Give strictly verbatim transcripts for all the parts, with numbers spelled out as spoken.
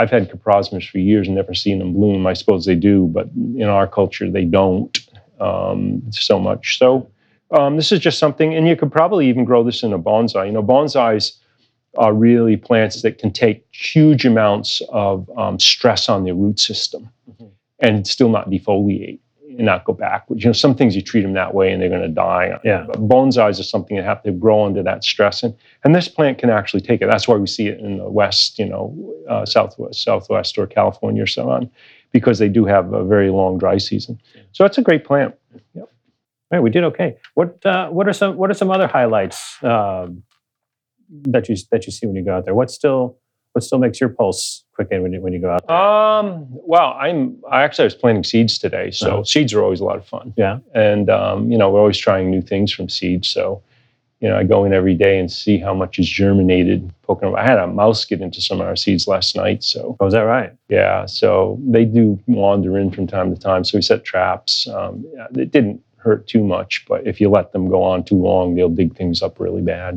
I've had coprosmus for years and never seen them bloom. I suppose they do, but in our culture, they don't um, so much. So um, this is just something, and you could probably even grow this in a bonsai. You know, bonsais are really plants that can take huge amounts of um, stress on their root system mm-hmm. and still not defoliate and not go backwards. You know, some things you treat them that way and they're going to die. Yeah. But bonsais are something that have to grow under that stress. And, and this plant can actually take it. That's why we see it in the West, you know, uh, Southwest, Southwest or California or so on, because they do have a very long dry season. So it's a great plant. Yep. All right, we did okay. What uh, what are some what are some other highlights um, that you that you see when you go out there? What still what still makes your pulse quicken when you when you go out there? Um, well, I'm I actually I was planting seeds today, so uh-huh. seeds are always a lot of fun. Yeah, and um, you know we're always trying new things from seeds. So you know I go in every day and see how much is germinated. Poking, I had a mouse get into some of our seeds last night. So oh, is that right? Yeah, so they do wander in from time to time. So we set traps. Um, yeah, it didn't hurt too much, but if you let them go on too long, they'll dig things up really bad.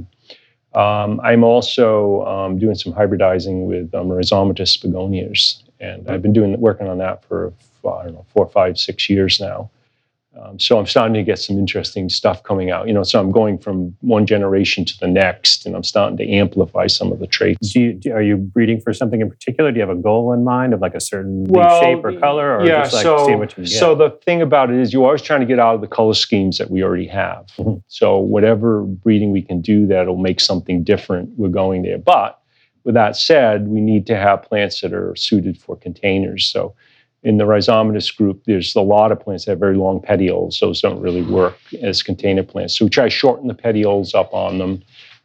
Um, I'm also um, doing some hybridizing with um, rhizomatous begonias, and I've been doing working on that for I don't know four, five, six years now. Um, so I'm starting to get some interesting stuff coming out. You know, so I'm going from one generation to the next, and I'm starting to amplify some of the traits. Do you, do, are you breeding for something in particular? Do you have a goal in mind of like a certain leaf well, shape or color, or yeah, just like so, seeing what you can get? So the thing about it is you're always trying to get out of the color schemes that we already have. Mm-hmm. So whatever breeding we can do that'll make something different, we're going there. But with that said, we need to have plants that are suited for containers. So in the rhizomatous group, there's a lot of plants that have very long petioles. Those don't really work as container plants. So we try to shorten the petioles up on them.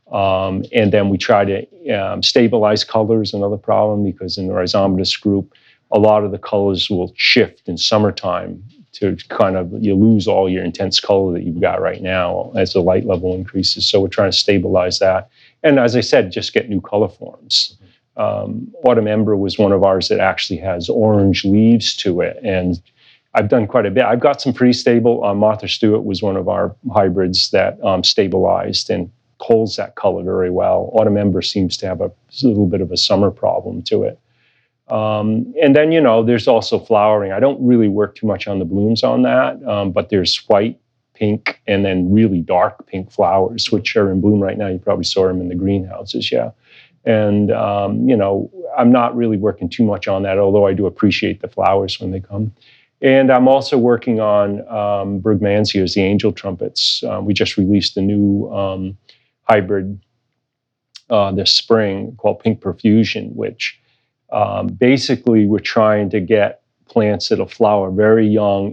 Um, and then we try to um, stabilize colors, another problem, because in the rhizomatous group, a lot of the colors will shift in summertime to kind of, you lose all your intense color that you've got right now as the light level increases. So we're trying to stabilize that. And as I said, just get new color forms. Um, Autumn Ember was one of ours that actually has orange leaves to it. And I've done quite a bit. I've got some pretty stable. Uh, Martha Stewart was one of our hybrids that um, stabilized and holds that color very well. Autumn Ember seems to have a, a little bit of a summer problem to it. Um, and then, you know, there's also flowering. I don't really work too much on the blooms on that, um, but there's white, pink, and then really dark pink flowers, which are in bloom right now. You probably saw them in the greenhouses, yeah. And, um, you know, I'm not really working too much on that, although I do appreciate the flowers when they come. And I'm also working on um, Brugmansias, the angel trumpets. Um, we just released a new um, hybrid uh, this spring called Pink Perfusion, which um, basically we're trying to get plants that'll flower very young